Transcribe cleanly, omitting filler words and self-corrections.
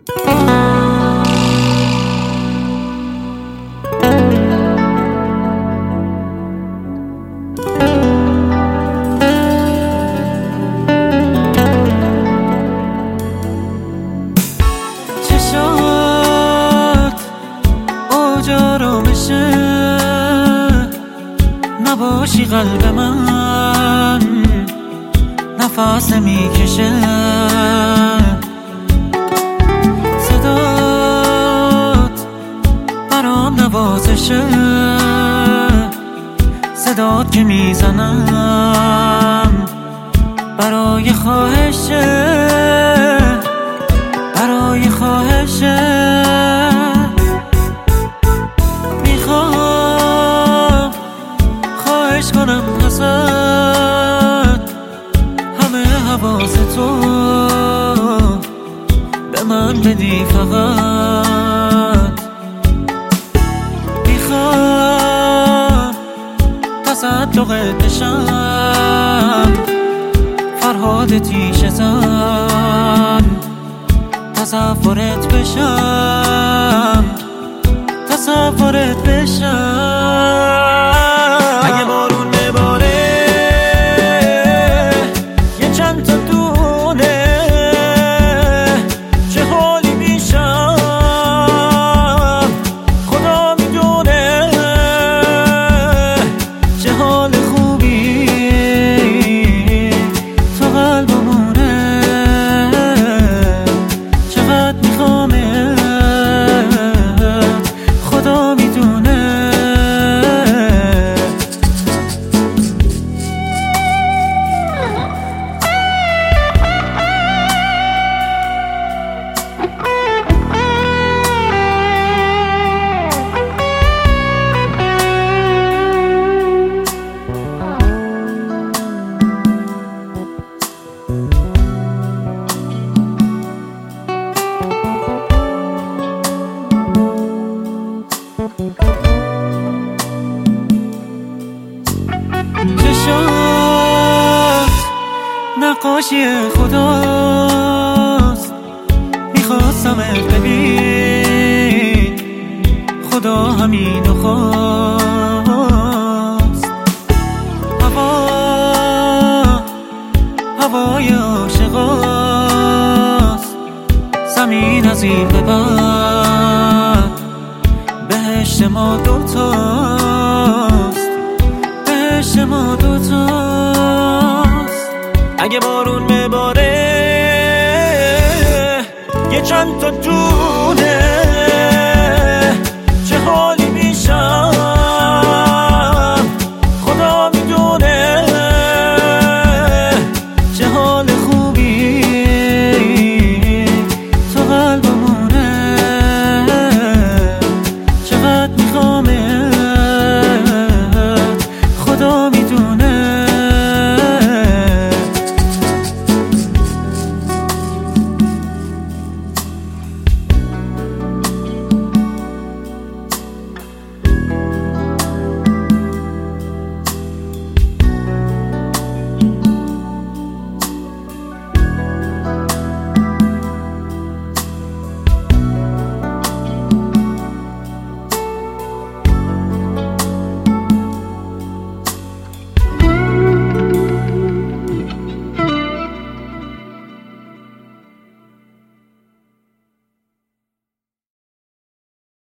آرامشه نباشی قلب من نفس میکشه صدات برام نوازشه صدات که میزنم برای خواهشه برای خواهشه کنم ازت همه حواس تو به من بدی فقط میخوام تصدقت بشم فرهاد تیشه زن تصورت بشم تصورت بشم اگه بارون بباره یه چند تا دونه چه حالی میشم خدا میدونه چه حال خوبی تو قلبمونه چقدر میخوامه خدا میدونه چشات نقاشی خداست میخواستمت ببین خدا همینو خواست هوای عاشقاست زمین از این به بعد بهشت ما دوتاست بهشت ما دوتاست اگه بارون بباره یه چند تا